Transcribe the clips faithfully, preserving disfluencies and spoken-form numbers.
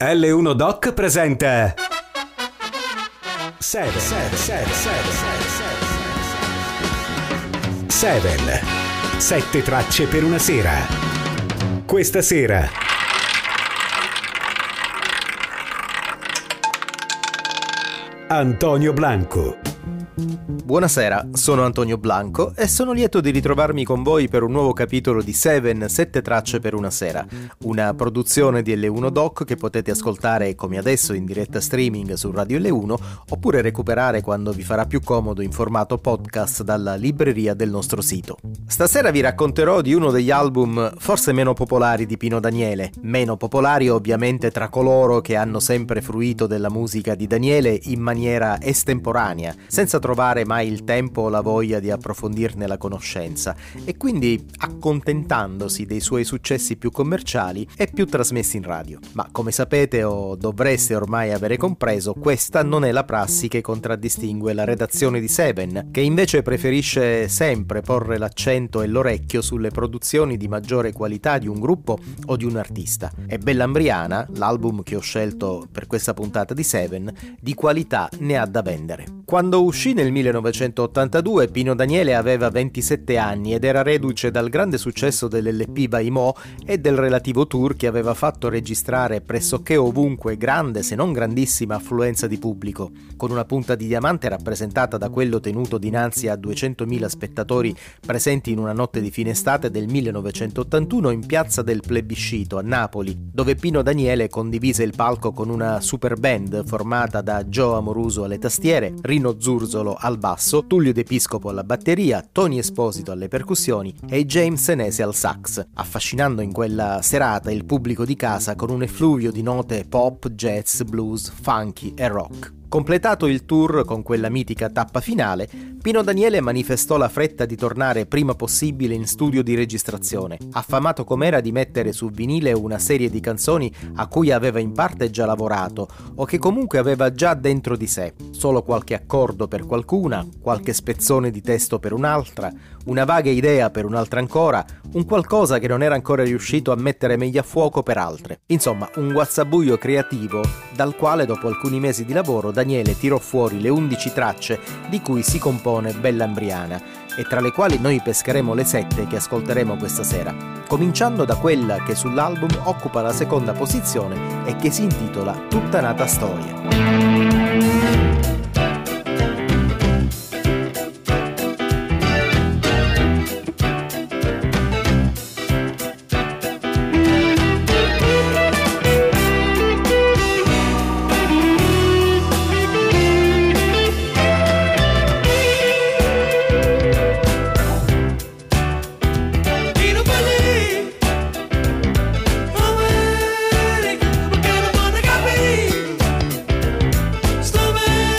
L uno Doc presenta Seven. Seven. Seven. Seven. Seven. Sette tracce per una sera. Questa sera Antonio Blanco. Buonasera, sono Antonio Blanco e sono lieto di ritrovarmi con voi per un nuovo capitolo di Seven, sette tracce per una sera, una produzione di L uno Doc che potete ascoltare come adesso in diretta streaming su Radio L uno oppure recuperare quando vi farà più comodo in formato podcast dalla libreria del nostro sito. Stasera vi racconterò di uno degli album forse meno popolari di Pino Daniele, meno popolari ovviamente tra coloro che hanno sempre fruito della musica di Daniele in maniera estemporanea, senza trovare mai il tempo o la voglia di approfondirne la conoscenza e quindi accontentandosi dei suoi successi più commerciali e più trasmessi in radio. Ma come sapete o dovreste ormai avere compreso, questa non è la prassi che contraddistingue la redazione di Seven, che invece preferisce sempre porre l'accento e l'orecchio sulle produzioni di maggiore qualità di un gruppo o di un artista. E Bellambriana, l'album che ho scelto per questa puntata di Seven, di qualità ne ha da vendere. Quando uscì nel millenovecentottantadue, Pino Daniele aveva ventisette anni ed era reduce dal grande successo dell'L P by Mo e del relativo tour che aveva fatto registrare pressoché ovunque grande, se non grandissima, affluenza di pubblico, con una punta di diamante rappresentata da quello tenuto dinanzi a duecentomila spettatori presenti in una notte di fine estate del millenovecentottantuno in piazza del Plebiscito a Napoli, dove Pino Daniele condivise il palco con una super band formata da Joe Amoruso alle tastiere, Rino Zurzolo al basso, Tullio De Piscopo alla batteria, Tony Esposito alle percussioni e James Senese al sax, affascinando in quella serata il pubblico di casa con un effluvio di note pop, jazz, blues, funky e rock. Completato il tour con quella mitica tappa finale, Pino Daniele manifestò la fretta di tornare prima possibile in studio di registrazione, affamato com'era di mettere su vinile una serie di canzoni a cui aveva in parte già lavorato o che comunque aveva già dentro di sé, solo qualche accordo per qualcuna, qualche spezzone di testo per un'altra, una vaga idea per un'altra ancora, un qualcosa che non era ancora riuscito a mettere meglio a fuoco per altre. Insomma, un guazzabuglio creativo dal quale dopo alcuni mesi di lavoro Daniele tirò fuori le undici tracce di cui si compone Bellambriana e tra le quali noi pescheremo le sette che ascolteremo questa sera, cominciando da quella che sull'album occupa la seconda posizione e che si intitola Tutta nata storia. Stop it!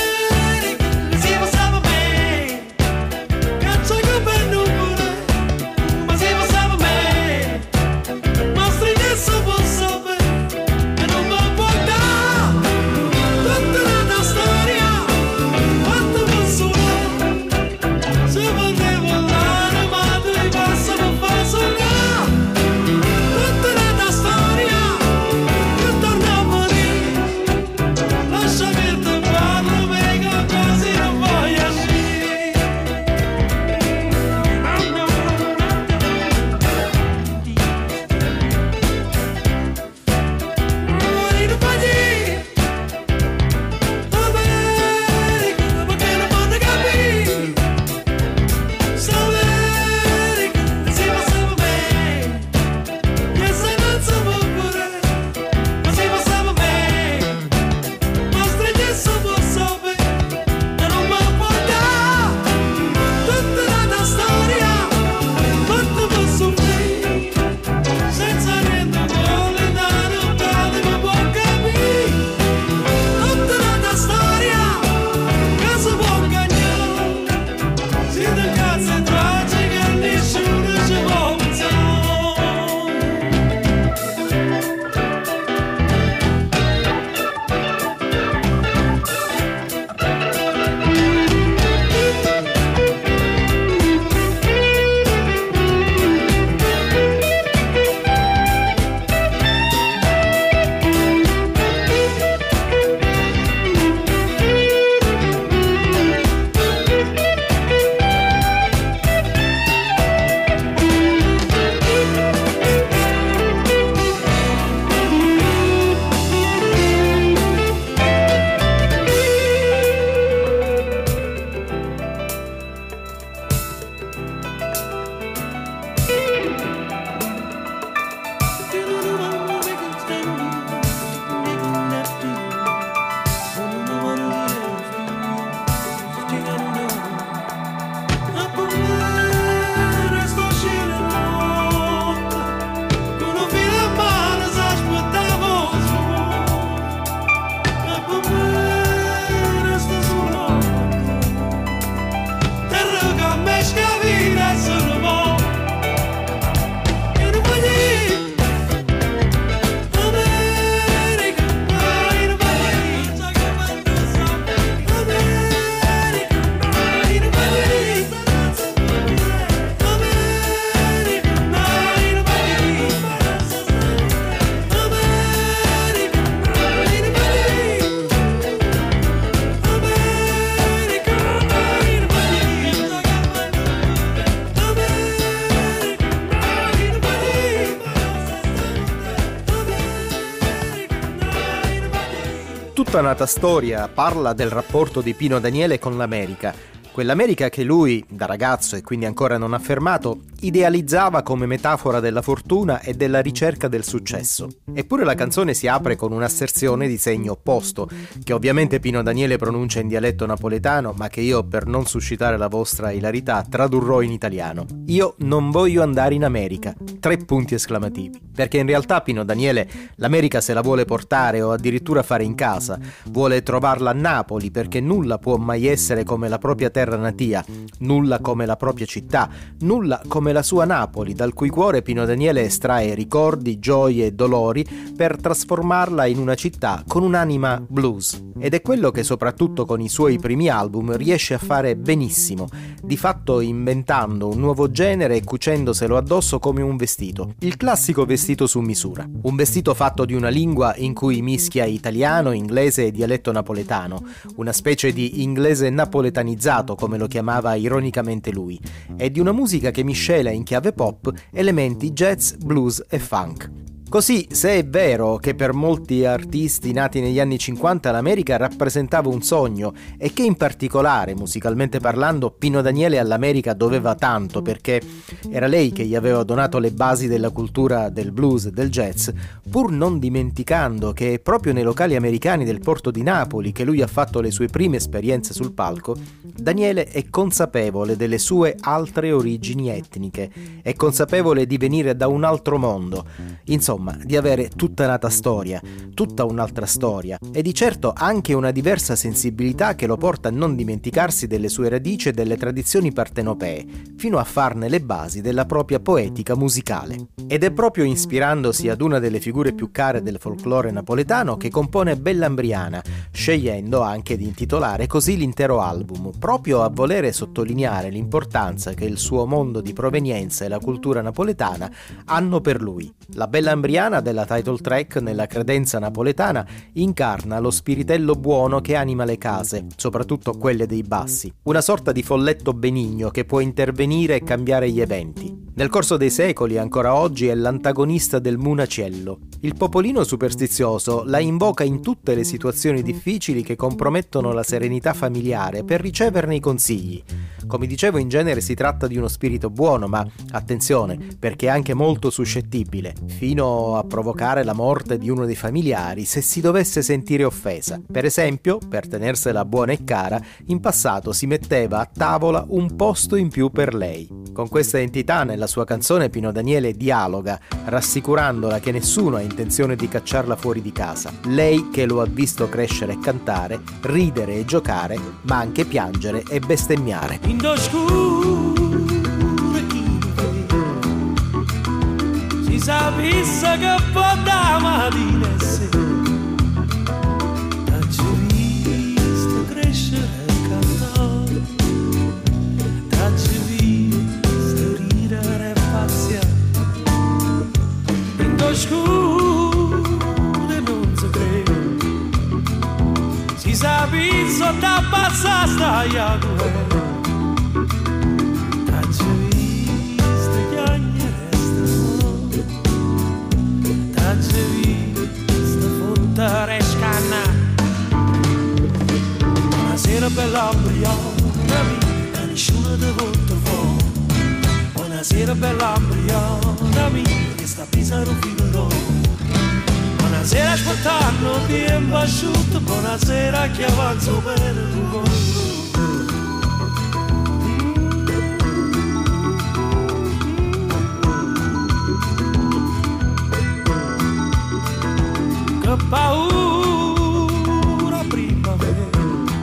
Tutta nata storia parla del rapporto di Pino Daniele con l'America. Quell'America che lui, da ragazzo e quindi ancora non affermato, idealizzava come metafora della fortuna e della ricerca del successo. Eppure la canzone si apre con un'asserzione di segno opposto, che ovviamente Pino Daniele pronuncia in dialetto napoletano, ma che io, per non suscitare la vostra ilarità, tradurrò in italiano. Io non voglio andare in America. Tre punti esclamativi. Perché in realtà Pino Daniele l'America se la vuole portare o addirittura fare in casa. Vuole trovarla a Napoli, perché nulla può mai essere come la propria terra natia, nulla come la propria città, nulla come la sua Napoli, dal cui cuore Pino Daniele estrae ricordi, gioie e dolori per trasformarla in una città con un'anima blues. Ed è quello che soprattutto con i suoi primi album riesce a fare benissimo, di fatto inventando un nuovo genere e cucendoselo addosso come un vestito, il classico vestito su misura, un vestito fatto di una lingua in cui mischia italiano, inglese e dialetto napoletano, una specie di inglese napoletanizzato come lo chiamava ironicamente lui, e di una musica che miscela in chiave pop elementi jazz, blues e funk. Così, se è vero che per molti artisti nati negli anni cinquanta l'America rappresentava un sogno e che in particolare, musicalmente parlando, Pino Daniele all'America doveva tanto perché era lei che gli aveva donato le basi della cultura del blues e del jazz, pur non dimenticando che è proprio nei locali americani del porto di Napoli che lui ha fatto le sue prime esperienze sul palco, Daniele è consapevole delle sue altre origini etniche, è consapevole di venire da un altro mondo, insomma di avere tutta un'altra storia, tutta un'altra storia e di certo anche una diversa sensibilità che lo porta a non dimenticarsi delle sue radici e delle tradizioni partenopee, fino a farne le basi della propria poetica musicale. Ed è proprio ispirandosi ad una delle figure più care del folklore napoletano che compone Bellambriana, scegliendo anche di intitolare così l'intero album, proprio a volere sottolineare l'importanza che il suo mondo di provenienza e la cultura napoletana hanno per lui. La Bellambriana della title track, nella credenza napoletana, incarna lo spiritello buono che anima le case, soprattutto quelle dei bassi, una sorta di folletto benigno che può intervenire e cambiare gli eventi. Nel corso dei secoli, ancora oggi, è l'antagonista del munaciello. Il popolino superstizioso la invoca in tutte le situazioni difficili che compromettono la serenità familiare per riceverne i consigli. Come dicevo, in genere si tratta di uno spirito buono, ma attenzione, perché è anche molto suscettibile, fino a provocare la morte di uno dei familiari se si dovesse sentire offesa. Per esempio, per tenersela buona e cara, in passato si metteva a tavola un posto in più per lei. Con questa entità nella sua canzone Pino Daniele dialoga, rassicurandola che nessuno ha intenzione di cacciarla fuori di casa. Lei che lo ha visto crescere e cantare, ridere e giocare, ma anche piangere e bestemmiare. Si sapesse che può da mattina e sera t'ho visto crescere e cantare, t'ho visto ridere e pazziare in oscuro e non si crede, si sapesse da passare stai a guerra. Buonasera bella ambriana mia, che nessuno ti volta fuori. Buonasera bella ambriana mia, che sta pisando un filo. Buonasera aspettando tempo asciutto, buonasera che avanzo per il cuore. Che paura primavera,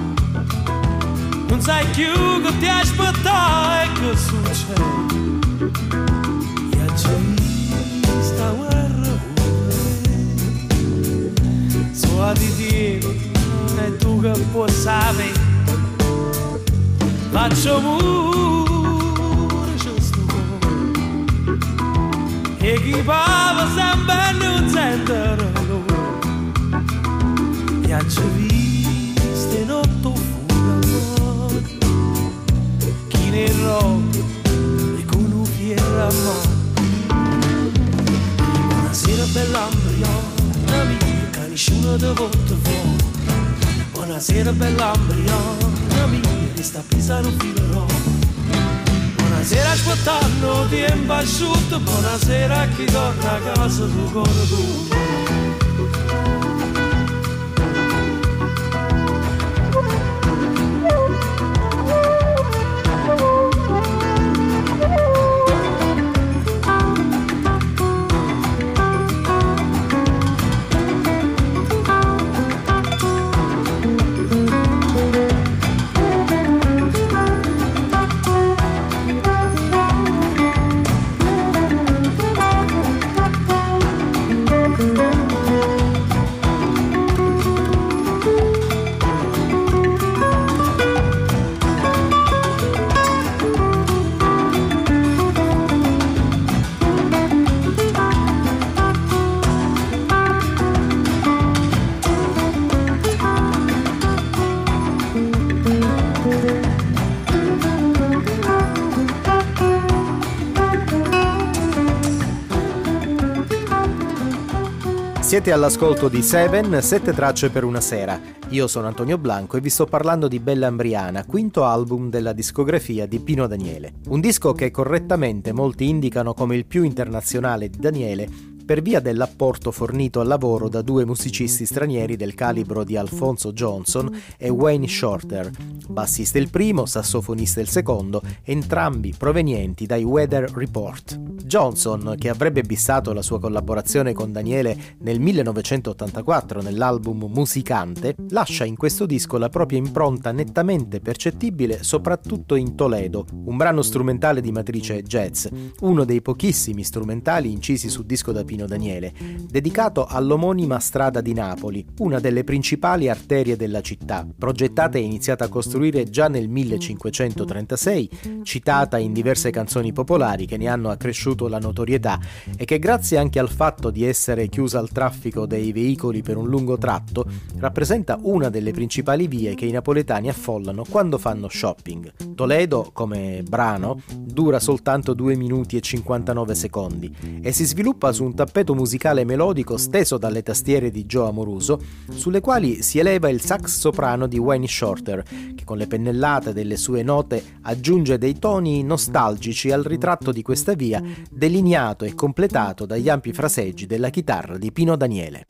non sai più che ti aspettare e che succede. Io ho visto la guerra pure, so additivo e tu che puoi sapere, faccio pure giusto e chi parla sempre non sente. E ho visto in otto fuga chi ne roba e con un fiera a mano. Buonasera bella ambriana mia, che nessuno ti volta fuori. Buonasera bella ambriana mia, che sta a pisare un filerò. Buonasera aspettando tempo asciutto, buonasera a chi torna a casa tu con tu. Siete all'ascolto di Seven, sette tracce per una sera. Io sono Antonio Blanco e vi sto parlando di Bella Ambriana, quinto album della discografia di Pino Daniele. Un disco che correttamente molti indicano come il più internazionale di Daniele per via dell'apporto fornito al lavoro da due musicisti stranieri del calibro di Alphonso Johnson e Wayne Shorter, bassista il primo, sassofonista il secondo, entrambi provenienti dai Weather Report. Johnson, che avrebbe bissato la sua collaborazione con Daniele nel millenovecentottantaquattro nell'album Musicante, lascia in questo disco la propria impronta nettamente percettibile soprattutto in Toledo, un brano strumentale di matrice jazz, uno dei pochissimi strumentali incisi su disco da Pino Daniele, dedicato all'omonima strada di Napoli, una delle principali arterie della città, progettata e iniziata a costruire già nel millecinquecentotrentasei, citata in diverse canzoni popolari che ne hanno accresciuto la notorietà e che grazie anche al fatto di essere chiusa al traffico dei veicoli per un lungo tratto, rappresenta una delle principali vie che i napoletani affollano quando fanno shopping. Toledo, come brano, dura soltanto due minuti e cinquantanove secondi e si sviluppa su un tappeto musicale melodico steso dalle tastiere di Joe Amoruso, sulle quali si eleva il sax soprano di Wayne Shorter, che con le pennellate delle sue note aggiunge dei toni nostalgici al ritratto di questa via, delineato e completato dagli ampi fraseggi della chitarra di Pino Daniele.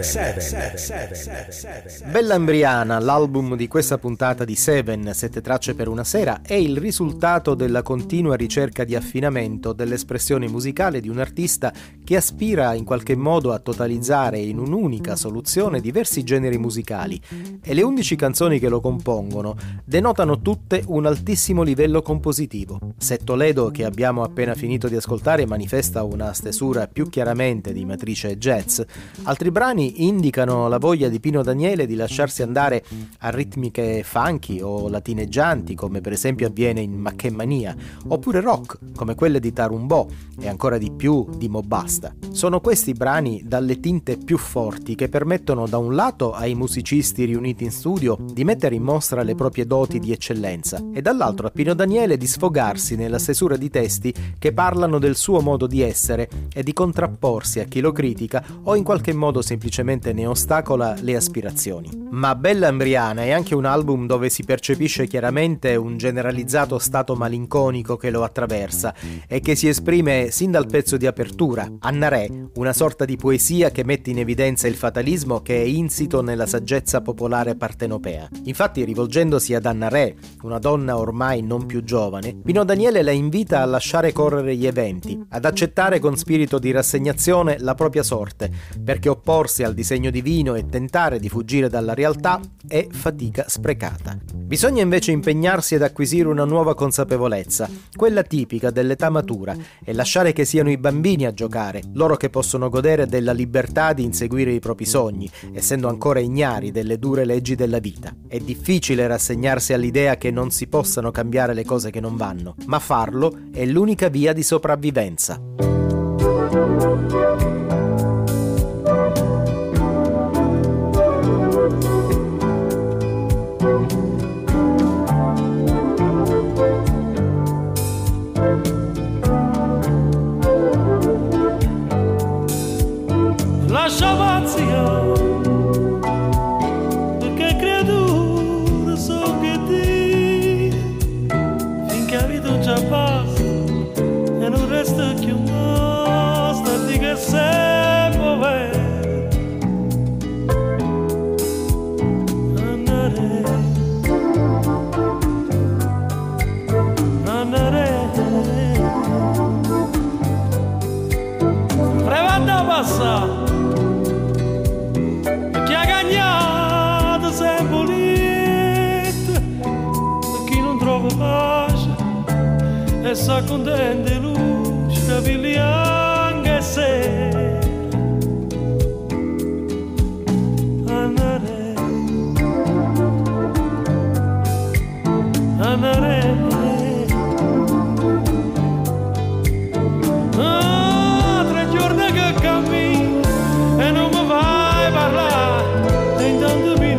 Bella Embriana, l'album di questa puntata di Seven, sette tracce per una sera, è il risultato della continua ricerca di affinamento dell'espressione musicale di un artista che aspira in qualche modo a totalizzare in un'unica soluzione diversi generi musicali, e le undici canzoni che lo compongono denotano tutte un altissimo livello compositivo. Se Toledo, che abbiamo appena finito di ascoltare, manifesta una stesura più chiaramente di matrice jazz, altri brani indicano la voglia di Pino Daniele di lasciarsi andare a ritmiche funky o latineggianti, come per esempio avviene in Ma che mania, oppure rock, come quelle di Tarumbò e ancora di più di Mo Basta. Sono questi brani dalle tinte più forti che permettono da un lato ai musicisti riuniti in studio di mettere in mostra le proprie doti di eccellenza e dall'altro a Pino Daniele di sfogarsi nella stesura di testi che parlano del suo modo di essere e di contrapporsi a chi lo critica o in qualche modo semplicemente ne ostacola le aspirazioni. Ma Bella Embriana è anche un album dove si percepisce chiaramente un generalizzato stato malinconico che lo attraversa e che si esprime sin dal pezzo di apertura, Anna Re, una sorta di poesia che mette in evidenza il fatalismo che è insito nella saggezza popolare partenopea. Infatti, rivolgendosi ad Anna Re, una donna ormai non più giovane, Pino Daniele la invita a lasciare correre gli eventi, ad accettare con spirito di rassegnazione la propria sorte, perché opporsi al disegno divino e tentare di fuggire dalla realtà è fatica sprecata. Bisogna invece impegnarsi ad acquisire una nuova consapevolezza, quella tipica dell'età matura, e lasciare che siano i bambini a giocare, loro che possono godere della libertà di inseguire i propri sogni, essendo ancora ignari delle dure leggi della vita. È difficile rassegnarsi all'idea che non si possano cambiare le cose che non vanno, ma farlo è l'unica via di sopravvivenza. Lascia vazia, perché creatura so che ti, finché la vita non già passa e non resta più nostra, di che se muove. Andare, andare, prevada passa. Pace e sa contente luce capelli anche se andare andare ah, tre giorni che cammino e non mi vai parlare e intanto mi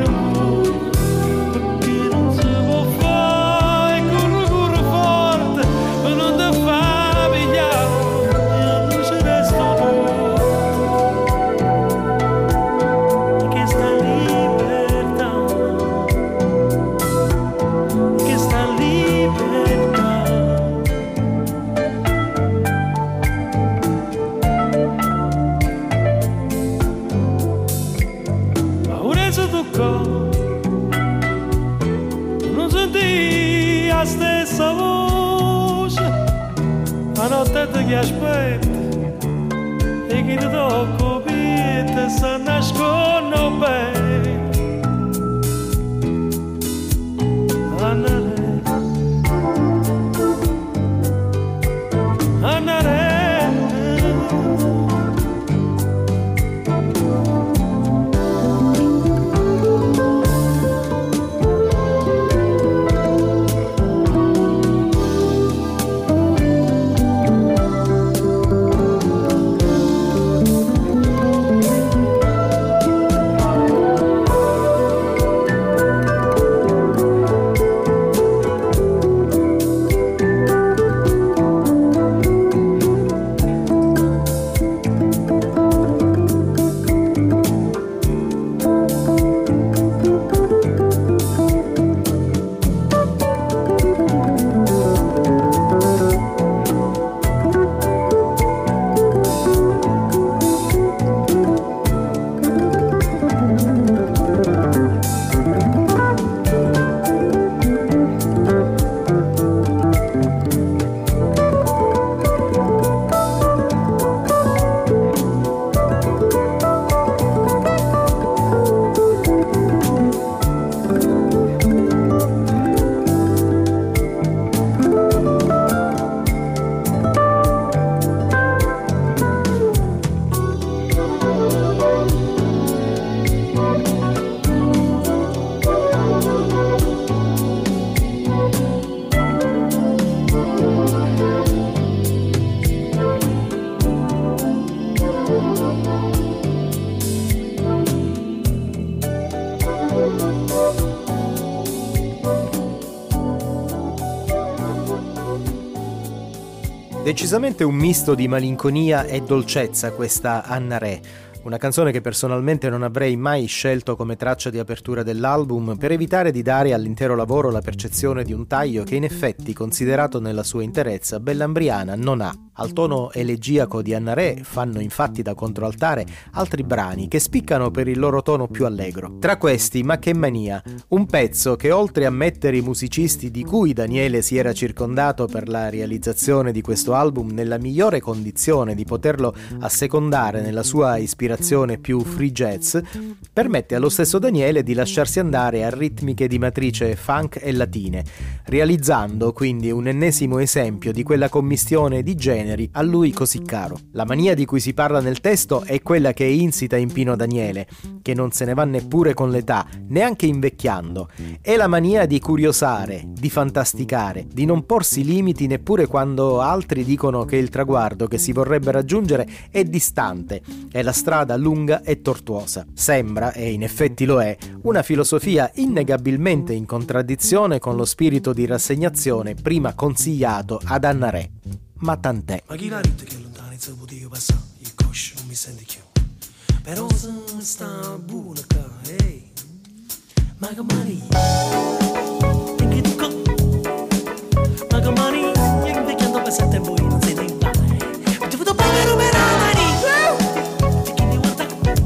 non senti la stessa voce, la notte che aspetta e che ti tocco e ti sa nascono bene. Andare, andare. Decisamente un misto di malinconia e dolcezza questa Anna Re. Una canzone che personalmente non avrei mai scelto come traccia di apertura dell'album per evitare di dare all'intero lavoro la percezione di un taglio che in effetti, considerato nella sua interezza, Bellambriana non ha. Al tono elegiaco di Anna Re fanno infatti da controaltare altri brani che spiccano per il loro tono più allegro. Tra questi Ma che mania, un pezzo che oltre a mettere i musicisti di cui Daniele si era circondato per la realizzazione di questo album nella migliore condizione di poterlo assecondare nella sua ispirazione più free jazz, permette allo stesso Daniele di lasciarsi andare a ritmiche di matrice funk e latine, realizzando quindi un ennesimo esempio di quella commistione di generi a lui così caro. La mania di cui si parla nel testo è quella che è insita in Pino Daniele, che non se ne va neppure con l'età, neanche invecchiando. È la mania di curiosare, di fantasticare, di non porsi limiti neppure quando altri dicono che il traguardo che si vorrebbe raggiungere è distante e la strada lunga e tortuosa. Sembra, e in effetti lo è, una filosofia innegabilmente in contraddizione con lo spirito di rassegnazione prima consigliato ad Anna Re. Ma tant'è. Ma chi l'ha detto che lontano se potevo passare? Io coscio non mi senti più. Però se sta buona qua, ehi. Ma che mani? E che tu co? Ma che mani? Io invecchiando per sette voi non siete in pari. Ma ti vedo povero per la mani. Ti chi mi guarda?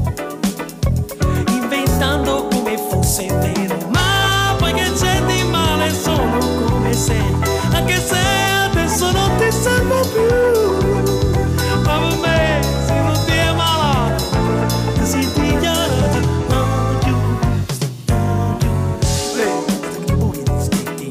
Inventando come fosse vero. Ma poi che c'è di male sono come sei. Anche se adesso non ti servo più, ma per me se non ti è malato, si ti chiara più, più. Che buchi ti stetti,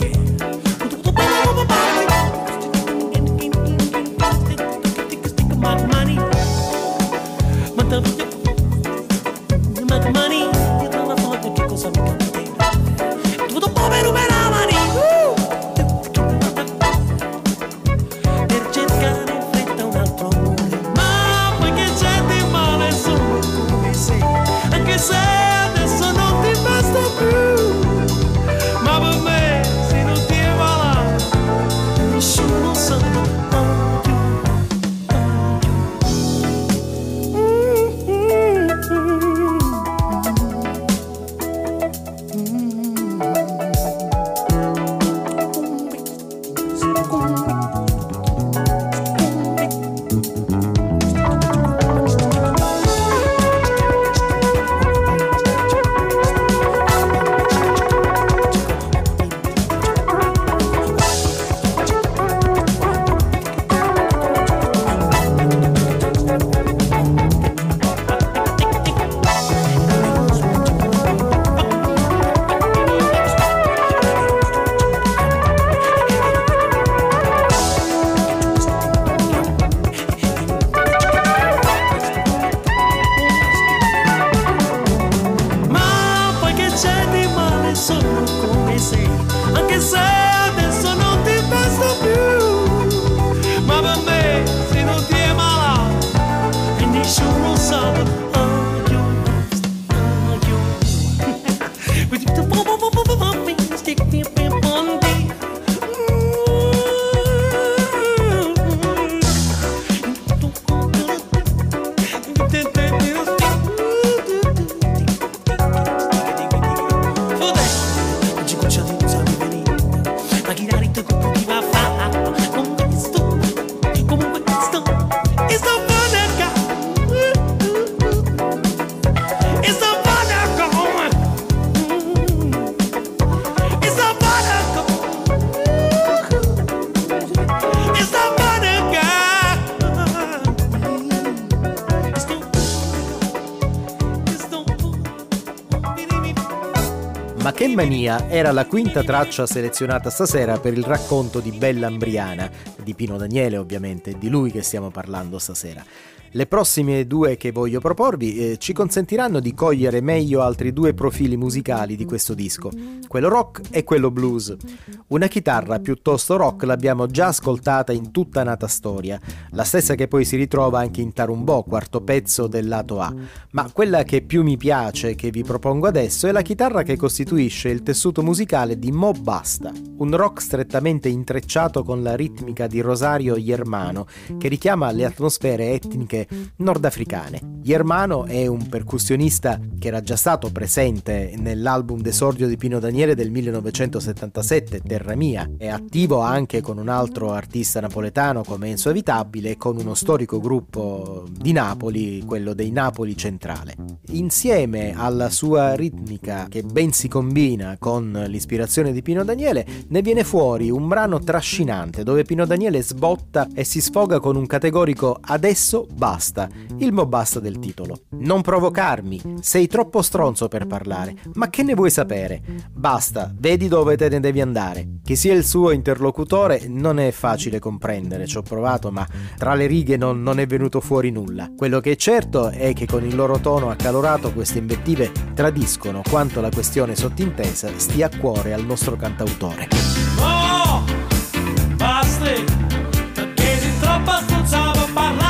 ma mani, ma da ma mani, ti dà la foto che cosa mi cambia? Tutto povero per la mani. Se adesso non ti basta più, ma per me se non ti è malato, nessuno sa più. Ma che mania era la quinta traccia selezionata stasera per il racconto di Bellambriana, di Pino Daniele ovviamente, è di lui che stiamo parlando stasera. Le prossime due che voglio proporvi eh, ci consentiranno di cogliere meglio altri due profili musicali di questo disco, quello rock e quello blues. Una chitarra piuttosto rock l'abbiamo già ascoltata in Tutta nata storia, la stessa che poi si ritrova anche in Tarumbò, quarto pezzo del lato A, ma quella che più mi piace, che vi propongo adesso, è la chitarra che costituisce il tessuto musicale di Mo Basta, un rock strettamente intrecciato con la ritmica di Rosario Germano, che richiama le atmosfere etniche nordafricane. Germano è un percussionista che era già stato presente nell'album d'esordio di Pino Daniele del millenovecentosettantasette, Terra Mia, è attivo anche con un altro artista napoletano come Enzo Avitabile e con uno storico gruppo di Napoli, quello dei Napoli Centrale. Insieme alla sua ritmica che ben si combina con l'ispirazione di Pino Daniele, ne viene fuori un brano trascinante dove Pino Daniele sbotta e si sfoga con un categorico "adesso basta", il Mo Basta del titolo. Non provocarmi, sei troppo stronzo per parlare, ma che ne vuoi sapere? Basta, vedi dove te ne devi andare. Chi sia il suo interlocutore non è facile comprendere, ci ho provato, ma tra le righe non, non è venuto fuori nulla. Quello che è certo è che con il loro tono accalorato queste invettive tradiscono quanto la questione sottintesa stia a cuore al nostro cantautore. Oh, basta, perché sei troppo stronzo per parlare.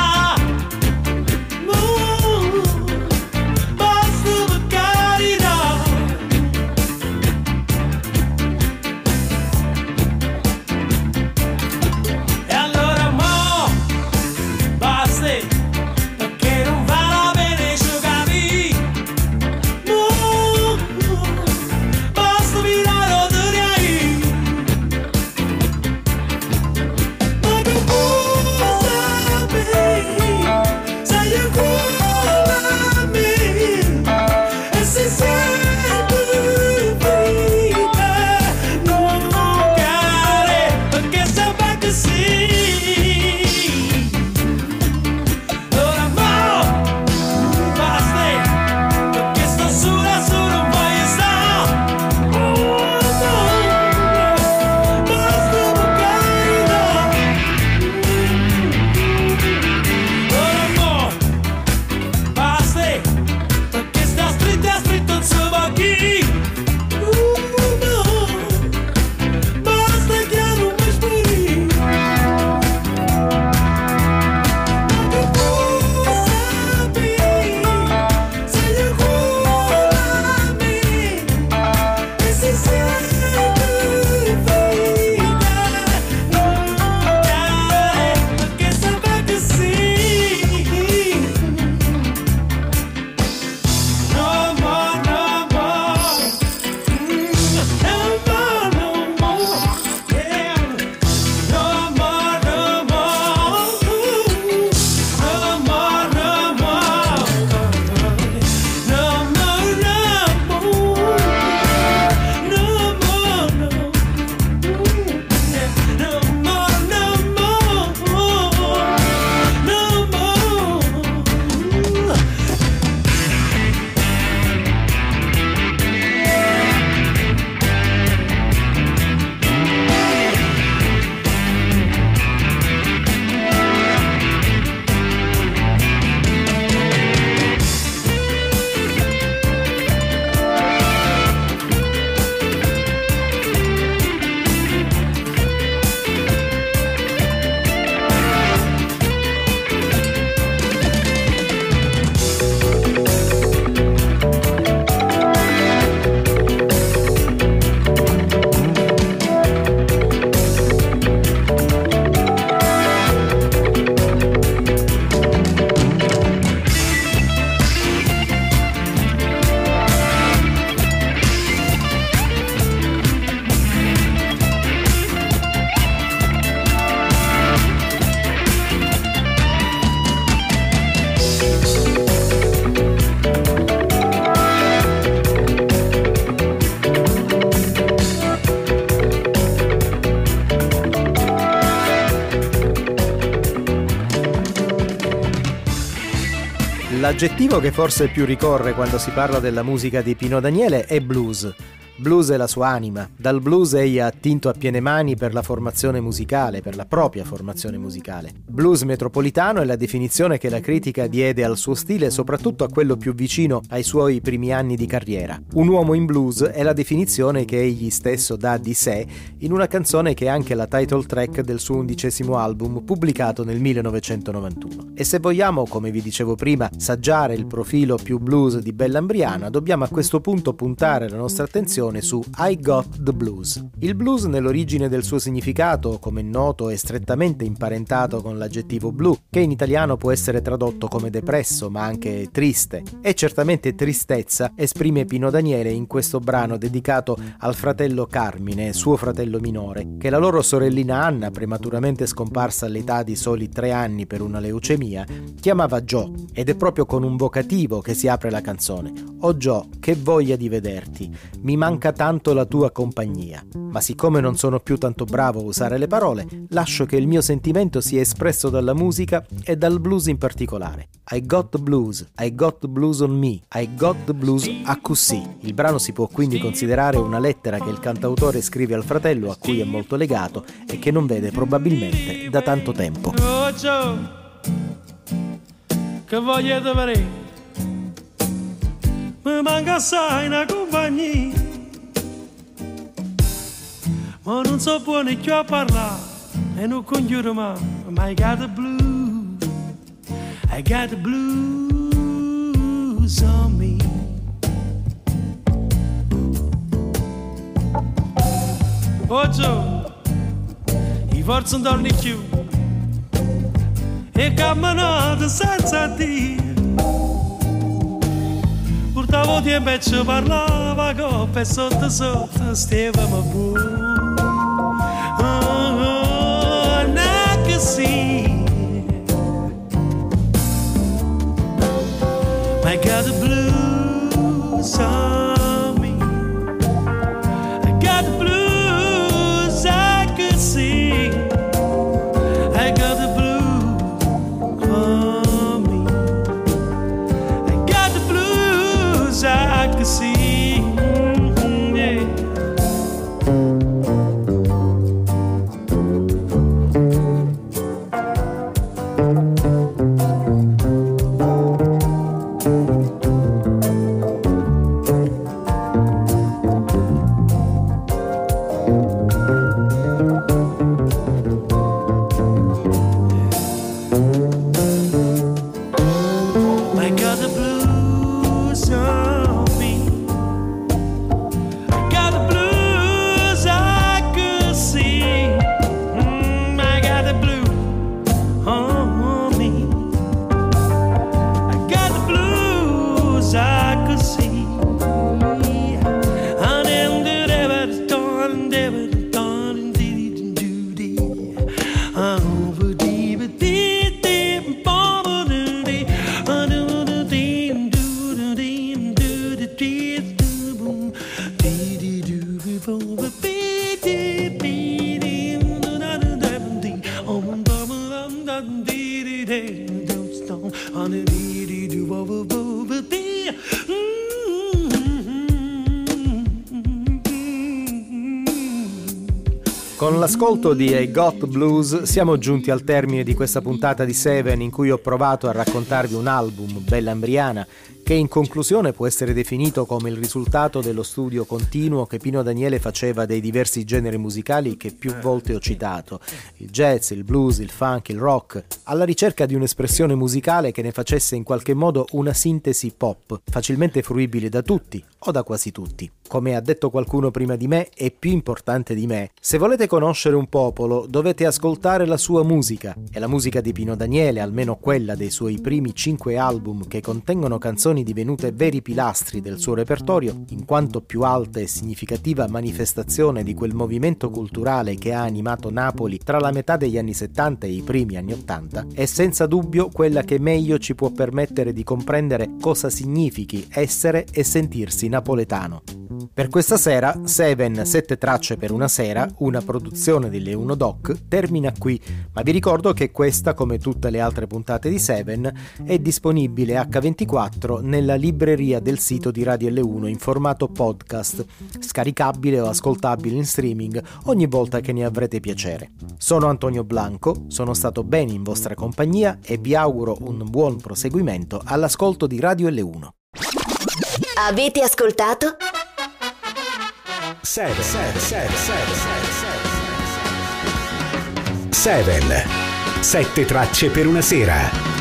L'aggettivo che forse più ricorre quando si parla della musica di Pino Daniele è blues. Blues è la sua anima. Dal blues egli ha attinto a piene mani per la formazione musicale, per la propria formazione musicale. Blues metropolitano è la definizione che la critica diede al suo stile, soprattutto a quello più vicino ai suoi primi anni di carriera. Un uomo in blues è la definizione che egli stesso dà di sé in una canzone che è anche la title track del suo undicesimo album pubblicato nel millenovecentonovantuno. E se vogliamo, come vi dicevo prima, saggiare il profilo più blues di Bella Ambriana, dobbiamo a questo punto puntare la nostra attenzione su I Got the Blues. Il blues nell'origine del suo significato, come è noto, è strettamente imparentato con l'aggettivo blu, che in italiano può essere tradotto come depresso, ma anche triste. E certamente tristezza esprime Pino Daniele in questo brano dedicato al fratello Carmine, suo fratello minore, che la loro sorellina Anna, prematuramente scomparsa all'età di soli tre anni per una leucemia, chiamava Joe, ed è proprio con un vocativo che si apre la canzone. «Oh Joe, che voglia di vederti, mi manca tanto la tua compagnia». Ma siccome non sono più tanto bravo a usare le parole, lascio che il mio sentimento sia espresso dalla musica e dal blues in particolare. I got the blues, I got the blues on me, I got the blues a così. Il brano si può quindi considerare una lettera che il cantautore scrive al fratello a cui è molto legato e che non vede probabilmente da tanto tempo. Oh Joe, che voglia di vedere, mi manca assai una compagnia, ma non so buono più a parlare e non congiuro mai, ma I got the blues, I got the blues on me. Oh Joe, i forze non torni più e camminate senza dire. Portavo tempo e ci parlava coppa e sotto sotto stavamo buoni. Oh, oh, non così. I got the blues on me, I got the blues I could sing, I got the blues on me, I got the blues I could sing, yeah. Con l'ascolto di I Got Blues siamo giunti al termine di questa puntata di Seven in cui ho provato a raccontarvi un album, Bella Ambriana, che in conclusione può essere definito come il risultato dello studio continuo che Pino Daniele faceva dei diversi generi musicali che più volte ho citato, il jazz, il blues, il funk, il rock, alla ricerca di un'espressione musicale che ne facesse in qualche modo una sintesi pop, facilmente fruibile da tutti o da quasi tutti. Come ha detto qualcuno prima di me e più importante di me, se volete conoscere un popolo dovete ascoltare la sua musica, e la musica di Pino Daniele, almeno quella dei suoi primi cinque album che contengono canzoni divenute veri pilastri del suo repertorio, in quanto più alta e significativa manifestazione di quel movimento culturale che ha animato Napoli tra la metà degli anni settanta e i primi anni ottanta, è senza dubbio quella che meglio ci può permettere di comprendere cosa significhi essere e sentirsi napoletano. Per questa sera, Seven, sette tracce per una sera, una produzione delle uno Doc, termina qui, ma vi ricordo che questa, come tutte le altre puntate di Seven, è disponibile acca ventiquattro nella libreria del sito di Radio L uno in formato podcast, scaricabile o ascoltabile in streaming ogni volta che ne avrete piacere. Sono Antonio Blanco, sono stato bene in vostra compagnia e vi auguro un buon proseguimento all'ascolto di Radio L uno. Avete ascoltato? Seven, seven, seven, seven, seven, sette tracce per una sera.